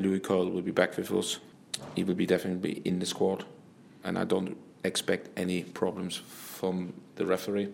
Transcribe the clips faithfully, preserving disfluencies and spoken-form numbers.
Louis Cole will be back with us. He will be definitely in the squad, and I don't expect any problems from the referee.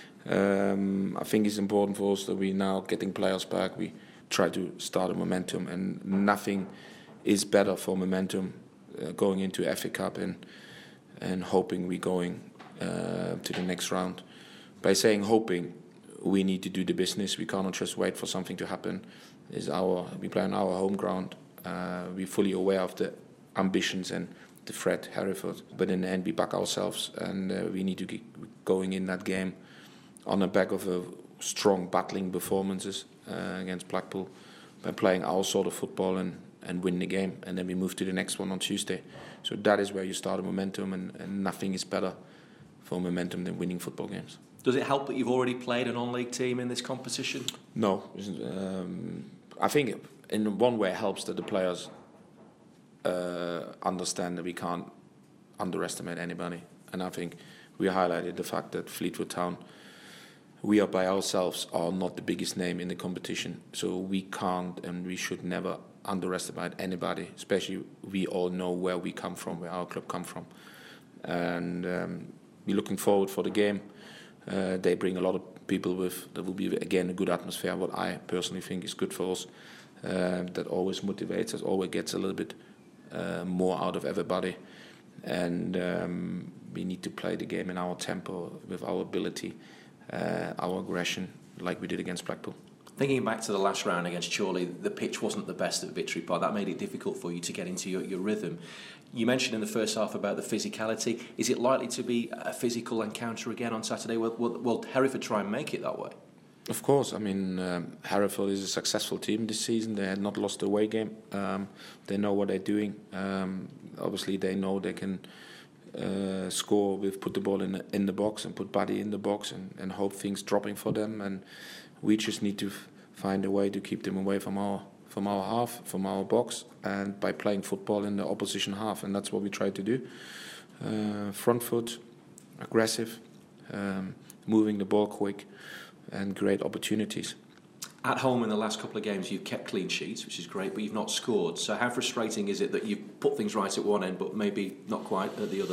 Um, I think it's important for us that we now getting players back. We try to start a momentum, and nothing is better for momentum uh, going into F A Cup and and hoping we're going uh, to the next round. By saying hoping, we need to do the business. We cannot just wait for something to happen. It's our we play on our home ground. Uh, we're fully aware of the ambitions and the threat, Hereford. But in the end, we back ourselves, and uh, we need to keep going in that game on the back of a strong battling performances uh, against Blackpool by playing our sort of football and, and win the game. And then we move to the next one on Tuesday. So that is where you start a momentum, and, and nothing is better for momentum than winning football games. Does it help that you've already played a non-league team in this competition? No. Um, I think in one way it helps that the players uh, understand that we can't underestimate anybody. And I think we highlighted the fact that Fleetwood Town, we are by ourselves are not the biggest name in the competition. So we can't and we should never underestimate anybody, especially we all know where we come from, where our club come from. And um, we're looking forward for the game. Uh, they bring a lot of people with. There will be, again, a good atmosphere, what I personally think is good for us. Uh, that always motivates us, always gets a little bit uh, more out of everybody. And um, we need to play the game in our tempo, with our ability, uh, our aggression, like we did against Blackpool. Thinking back to the last round against Chorley, the pitch wasn't the best at Victory Park. That made it difficult for you to get into your, your rhythm. You mentioned in the first half about the physicality. Is it likely to be a physical encounter again on Saturday? Will, will, will Hereford try and make it that way? Of course. I mean, um, Hereford is a successful team this season. They had not lost the away game. Um, they know what they're doing. Um, obviously, they know they can uh, score with put the ball in the, in the box and put Buddy in the box and, and hope things dropping for them. And we just need to f- find a way to keep them away from our from our half, from our box, and by playing football in the opposition half. And that's what we try to do. Uh, front foot, aggressive, um, moving the ball quick, and great opportunities. At home in the last couple of games, you've kept clean sheets, which is great, but you've not scored. So how frustrating is it that you've put things right at one end, but maybe not quite at the other?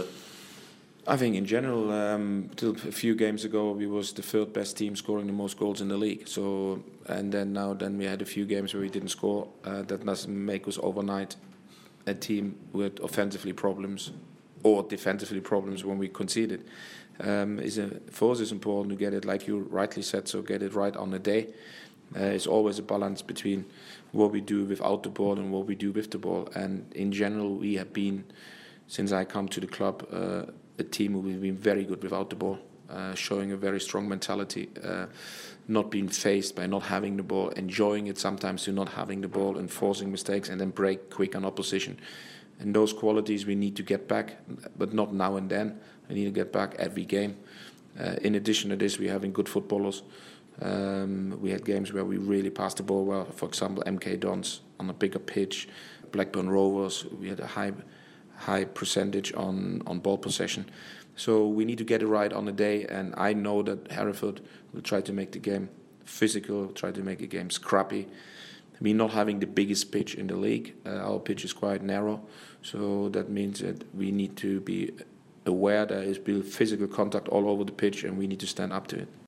I think in general, um, till a few games ago, we was the third best team scoring the most goals in the league. So, and then now, then we had a few games where we didn't score. Uh, that doesn't make us overnight a team with offensively problems or defensively problems when we conceded. Um, is a, for us, it's important to get it, like you rightly said, so get it right on the day. Uh, it's always a balance between what we do without the ball and what we do with the ball. And in general, we have been, since I come to the club, uh, a team who have been very good without the ball, uh, showing a very strong mentality, uh, not being faced by not having the ball, enjoying it sometimes to not having the ball and forcing mistakes and then break quick on opposition. And those qualities we need to get back, but not now and then. We need to get back every game. Uh, in addition to this, we're having good footballers. Um, we had games where we really passed the ball well. For example, M K Dons on a bigger pitch, Blackburn Rovers, we had a high high percentage on, on ball possession. So we need to get it right on the day, and I know that Hereford will try to make the game physical, try to make the game scrappy. I mean, not having the biggest pitch in the league, uh, our pitch is quite narrow, so that means that we need to be aware there is physical contact all over the pitch, and we need to stand up to it.